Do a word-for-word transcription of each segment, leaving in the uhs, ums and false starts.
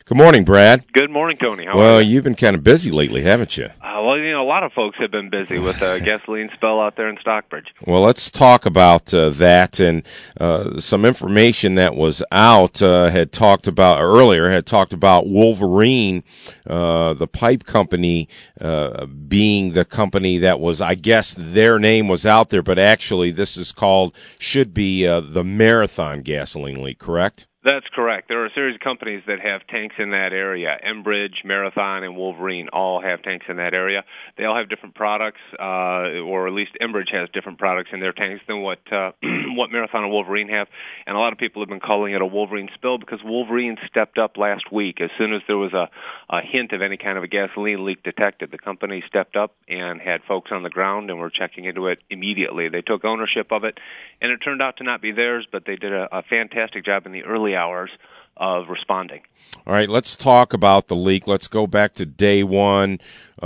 Good morning, Brad. Good morning, Tony. How well, are you? You've been kind of busy lately, haven't you? Uh, well, you know, a lot of folks have been busy with a gasoline spill out there in Stockbridge. Well, let's talk about uh, that and uh, some information that was out uh, had talked about earlier, had talked about Wolverine, uh, the pipe company, uh, being the company that was, I guess their name was out there, but actually this is called, should be uh, the Marathon gasoline leak, correct? That's correct. There are a series of companies that have tanks in that area. Enbridge, Marathon, and Wolverine all have tanks in that area. They all have different products, uh, or at least Enbridge has different products in their tanks than what uh, what Marathon and Wolverine have. And a lot of people have been calling it a Wolverine spill because Wolverine stepped up last week. As soon as there was a, a hint of any kind of a gasoline leak detected, the company stepped up and had folks on the ground and were checking into it immediately. They took ownership of it, and it turned out to not be theirs, but they did a, a fantastic job in the early hours of responding. All right, let's talk about the leak. Let's go back to day one.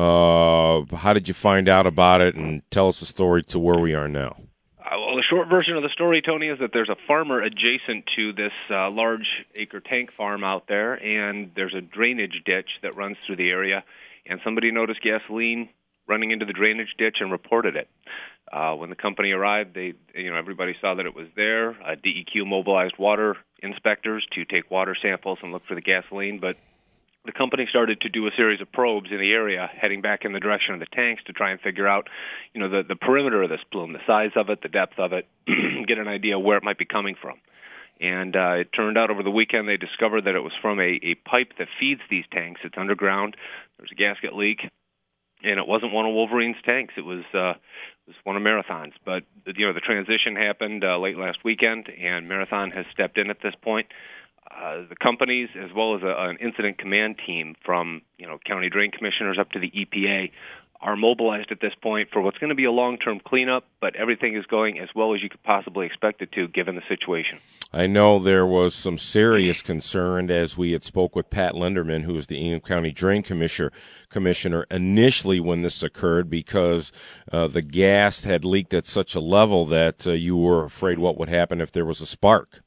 Uh, how did you find out about it, and tell us the story to where we are now. Uh, well, the short version of the story, Tony, is that there's a farmer adjacent to this uh, large acre tank farm out there, and there's a drainage ditch that runs through the area, and somebody noticed gasoline running into the drainage ditch and reported it. Uh, when the company arrived, they, you know, everybody saw that it was there. Uh, D E Q mobilized water inspectors to take water samples and look for the gasoline, but the company started to do a series of probes in the area, heading back in the direction of the tanks to try and figure out, you know, the, the perimeter of this plume, the size of it, the depth of it, get an idea where it might be coming from. And uh, it turned out over the weekend they discovered that it was from a, a pipe that feeds these tanks. It's underground. There's a gasket leak. And it wasn't one of Wolverine's tanks. It was uh, it was one of Marathon's. But you know, the transition happened uh, late last weekend, and Marathon has stepped in at this point. Uh, the companies, as well as a, an incident command team from you know county drain commissioners up to the E P A, are mobilized at this point for what's going to be a long-term cleanup. But everything is going as well as you could possibly expect it to, given the situation. I know there was some serious concern as we had spoke with Pat Linderman, who was the Ingham County Drain Commissioner, commissioner initially when this occurred, because uh, the gas had leaked at such a level that uh, you were afraid what would happen if there was a spark.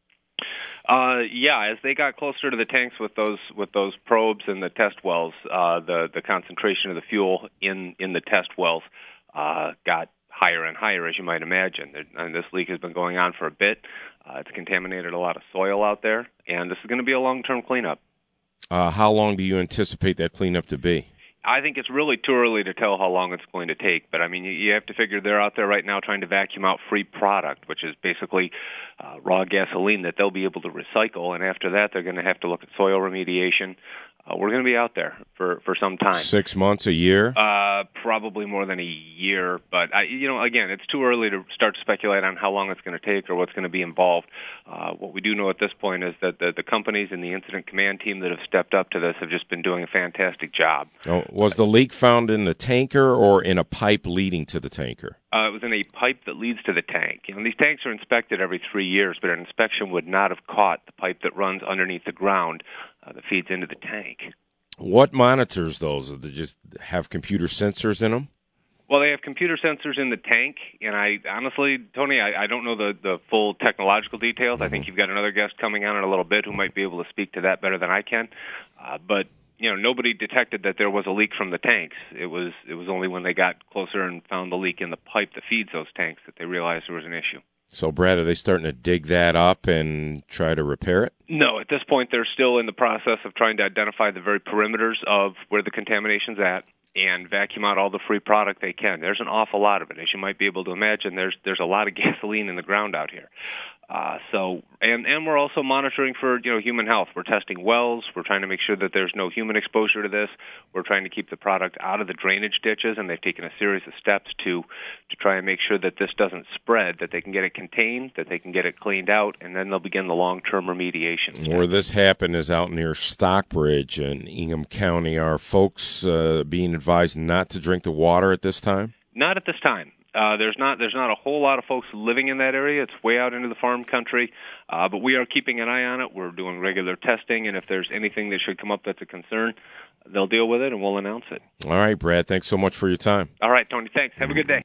Uh, yeah, as they got closer to the tanks with those with those probes and the test wells, uh, the the concentration of the fuel in in the test wells uh, got higher and higher, as you might imagine. And this leak has been going on for a bit. Uh, it's contaminated a lot of soil out there, and this is going to be a long-term cleanup. Uh, how long do you anticipate that cleanup to be? I think it's really too early to tell how long it's going to take, but I mean, you, you have to figure they're out there right now trying to vacuum out free product, which is basically uh, raw gasoline that they'll be able to recycle, and after that, they're going to have to look at soil remediation. Uh, we're going to be out there for, for some time. Six months, a year? Uh, probably more than a year. But, I, you know, again, it's too early to start to speculate on how long it's going to take or what's going to be involved. Uh, what we do know at this point is that the, the companies and the incident command team that have stepped up to this have just been doing a fantastic job. Oh, was the leak found in the tanker or in a pipe leading to the tanker? Uh, it was in a pipe that leads to the tank. You know, these tanks are inspected every three years, but an inspection would not have caught the pipe that runs underneath the ground uh, that feeds into the tank. What monitors those? Do they just have computer sensors in them? Well, they have computer sensors in the tank, and I honestly, Tony, I, I don't know the, the full technological details. Mm-hmm. I think you've got another guest coming on in a little bit who might be able to speak to that better than I can. Uh, but you know, nobody detected that there was a leak from the tanks. It was it was only when they got closer and found the leak in the pipe that feeds those tanks that they realized there was an issue. So, Brad, are they starting to dig that up and try to repair it? No, at this point, they're still in the process of trying to identify the very perimeters of where the contamination's at and vacuum out all the free product they can. There's an awful lot of it. As you might be able to imagine, there's there's a lot of gasoline in the ground out here. Uh, so, and, and we're also monitoring for, you know, human health. We're testing wells. We're trying to make sure that there's no human exposure to this. We're trying to keep the product out of the drainage ditches, and they've taken a series of steps to, to try and make sure that this doesn't spread, that they can get it contained, that they can get it cleaned out, and then they'll begin the long-term remediation. Where this happened is out near Stockbridge in Ingham County. Are folks uh, being advised not to drink the water at this time? Not at this time. Uh, there's not there's not a whole lot of folks living in that area. It's way out into the farm country, uh, but we are keeping an eye on it. We're doing regular testing, and if there's anything that should come up that's a concern, they'll deal with it, and we'll announce it. All right, Brad, thanks so much for your time. All right, Tony, thanks. Have a good day.